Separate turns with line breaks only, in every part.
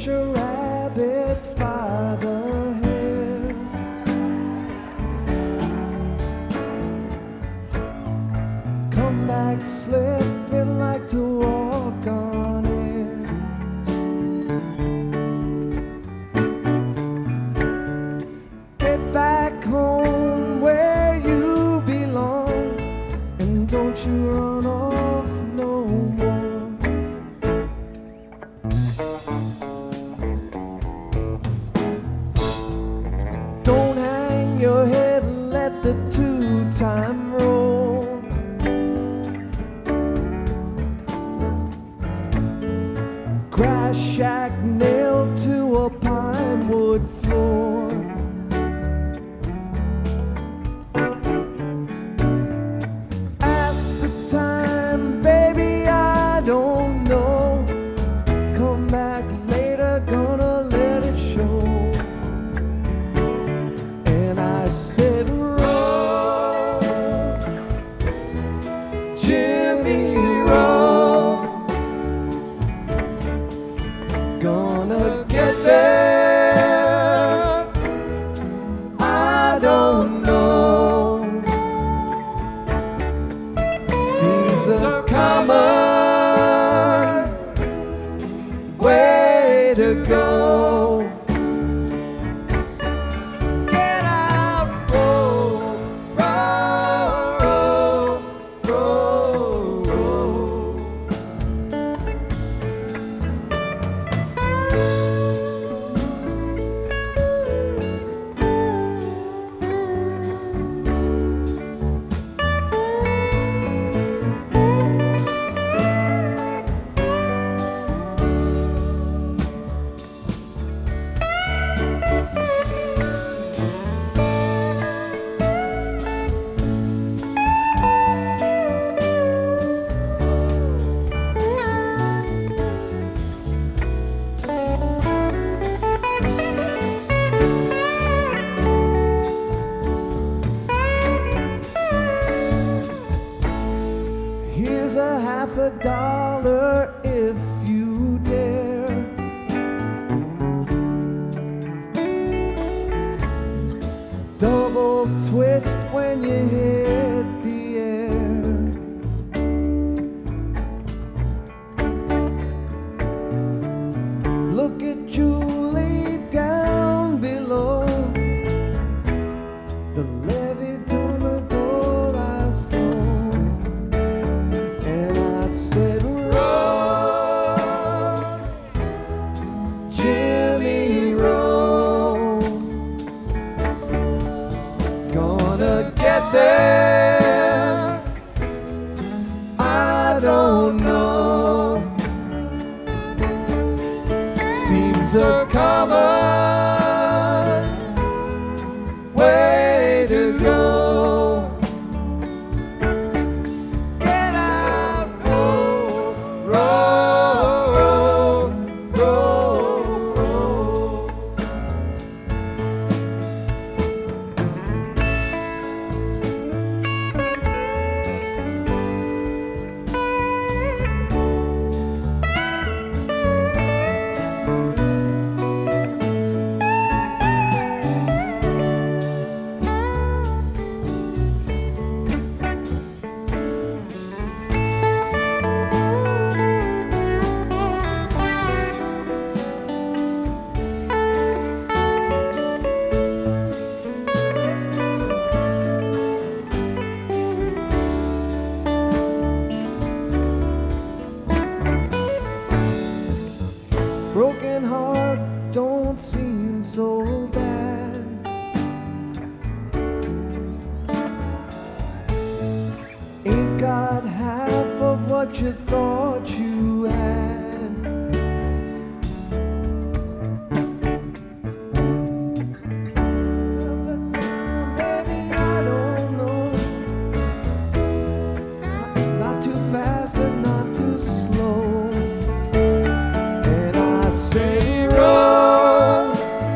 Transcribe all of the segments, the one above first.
catch a rabbit by the hair. Come back slipping like to walk on air. Get back home where you belong, and don't you run off no more. Don't hang your head, let the two-time roll. Grass shack nailed to a pine wood floor. Ask the time, baby, I don't know. Come back later, gonna let it show. And I said, roll, Jimmy, roll. Gonna get there, I don't know. Seems a common way to go. Get out, roll, roll, roll, roll, roll. Here's $50 if you dare. Double twist when you hit the air. Look at Julie down below. The levee Donadol I saw. Said, roll, Jimmy, roll. Gonna get there, I don't know. Seems a common way to go. Broken heart don't seem so bad. Ain't got half of what you thought you had. Baby, I don't know. Not too fast and not too slow. Say, roll,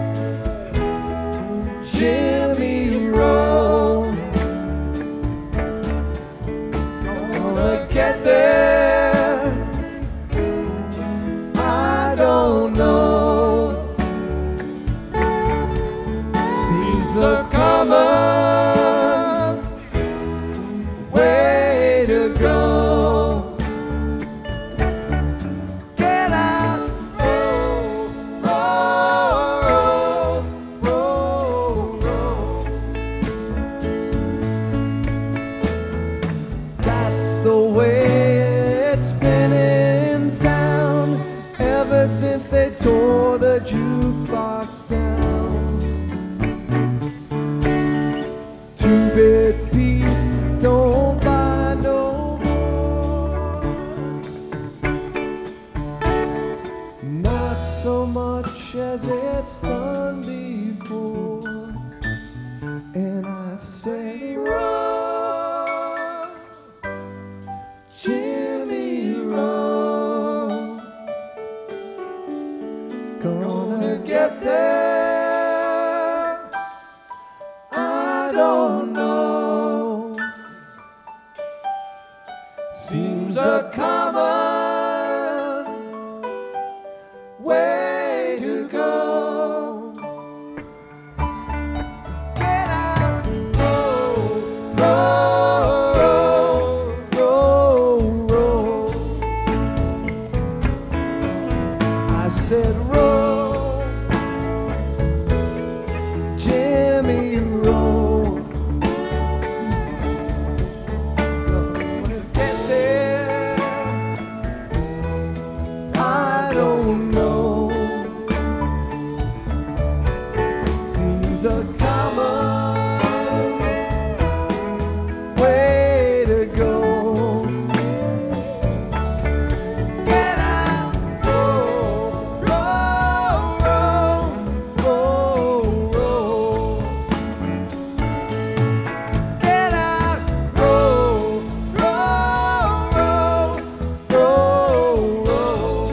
Jimmy, roll. Gonna get there, go. Get out, roll, roll, roll, roll, roll. That's the way it's been in town ever since they tore the jukebox down. Two-bit beats don't buy no more. Not so much as it's done before. And I said, roll, Jimmy, roll. Gonna get there, I don't know. Seems a common way to go. Get out, roll, roll, roll, roll, roll. I said roll, Jimmy, roll. Gonna get there, I don't know. Seems a common way to go. Get out, roll, roll, roll, roll, roll. Get out, roll, roll, roll, roll, roll.